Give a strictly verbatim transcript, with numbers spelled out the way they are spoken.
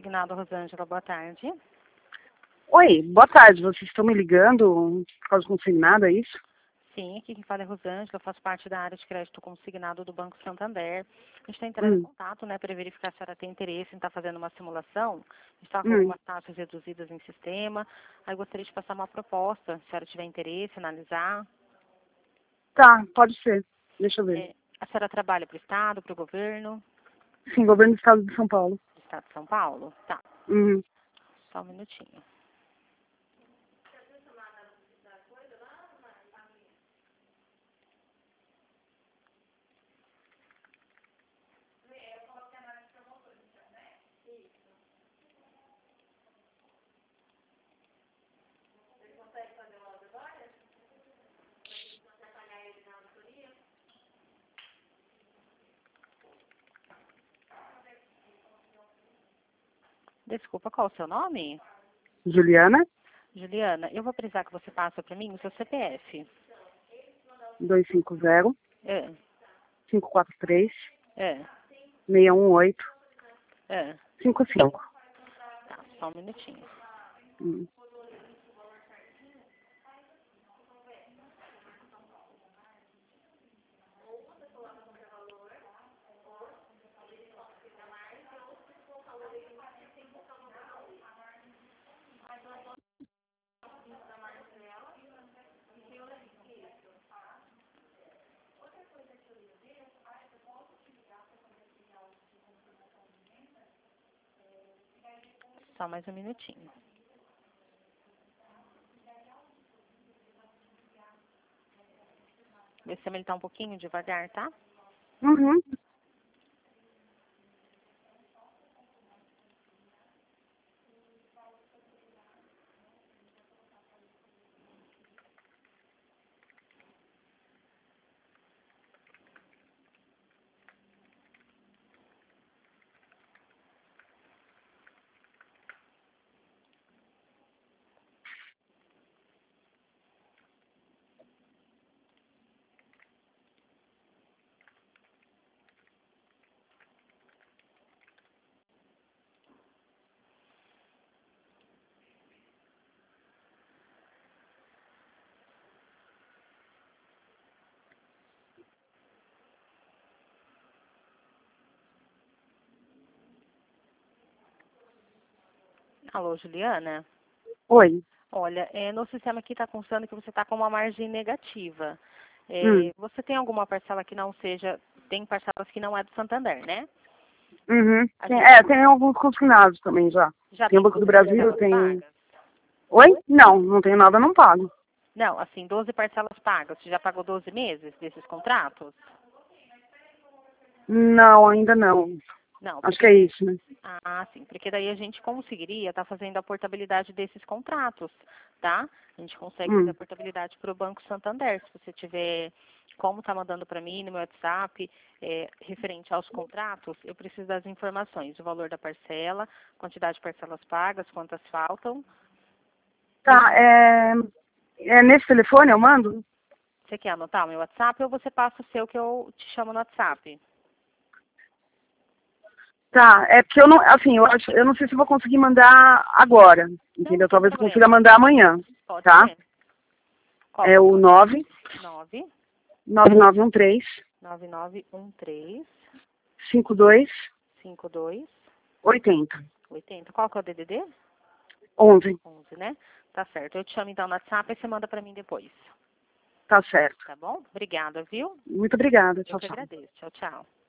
Consignado, Rosângela, boa tarde. Oi, boa tarde. Vocês estão me ligando por causa do consignado, é isso? Sim, aqui quem fala é Rosângela, eu faço parte da área de crédito consignado do Banco Santander. A gente está entrando em Hum, contato, né, para verificar se a senhora tem interesse em estar fazendo uma simulação. A gente está com hum. algumas taxas reduzidas em sistema. Aí gostaria de passar uma proposta, se a senhora tiver interesse, analisar. Tá, pode ser. Deixa eu ver. É, a senhora trabalha para o Estado, para o governo Sim, governo do estado de São Paulo. do Estado de São Paulo? Tá, Uhum. só um minutinho. Desculpa, qual o seu nome? Juliana, Juliana, eu vou precisar que você passe para mim o seu C P F. dois cinco zero, É, cinco quatro três, é, seis um oito, é. cinco cinco. Tá, só um minutinho. Hum. Só mais um minutinho. Vê se ele está um pouquinho devagar, tá? Uhum. Alô, Juliana? Oi. Olha, é, no sistema aqui está constando que você está com uma margem negativa. Hum. É, você tem alguma parcela que não seja... Tem parcelas que não é do Santander, né? Uhum. A Tem, gente é, tem alguns consignados também já. já Tem o tem Banco do doze Brasil, parcelas tem... pagas? Oi? Não, não tenho nada, não pago. Não, assim, doze parcelas pagas. Você já pagou doze meses desses contratos? Não, ainda não. Não, Acho porque que é daí... isso, né? Ah, sim, porque daí a gente conseguiria estar fazendo a portabilidade desses contratos, tá? A gente consegue fazer a Hum. portabilidade para o Banco Santander. Se você tiver como tá mandando para mim no meu WhatsApp, é, referente aos contratos, eu preciso das informações, o valor da parcela, quantidade de parcelas pagas, quantas faltam. Tá, é... é nesse telefone eu mando? Você quer anotar o meu WhatsApp ou você passa o seu que eu te chamo no WhatsApp? Tá, é porque eu não, assim, eu acho, eu não sei se eu vou conseguir mandar agora, Não, entendeu? sem Talvez eu consiga problema. mandar amanhã, Pode tá? ser. Qual É que é o o seu nove nove nove nove um três nove nove um três cinco dois cinco dois oito zero oitenta. Qual que é o D D D? onze. onze, né? Tá certo. Eu te chamo então no WhatsApp e você manda pra mim depois. Tá certo. Tá bom? Obrigada, viu? Muito obrigada. Eu Tchau, que tchau. agradeço. Tchau, tchau.